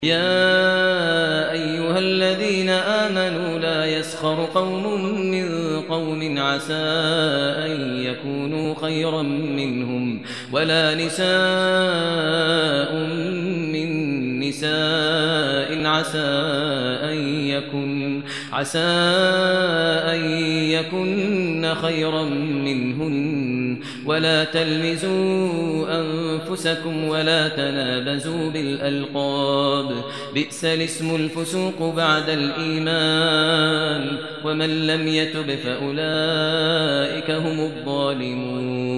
يا أيها الذين آمنوا لا يسخر قوم من قوم عسى أن يكونوا خيرا منهم ولا نساء من نساء عسى أن يكن خيرا منهن ولا تلمزوا أنفسكم ولا تنابزوا بالألقاب بئس الاسم الفسوق بعد الإيمان ومن لم يتب فأولئك هم الظالمون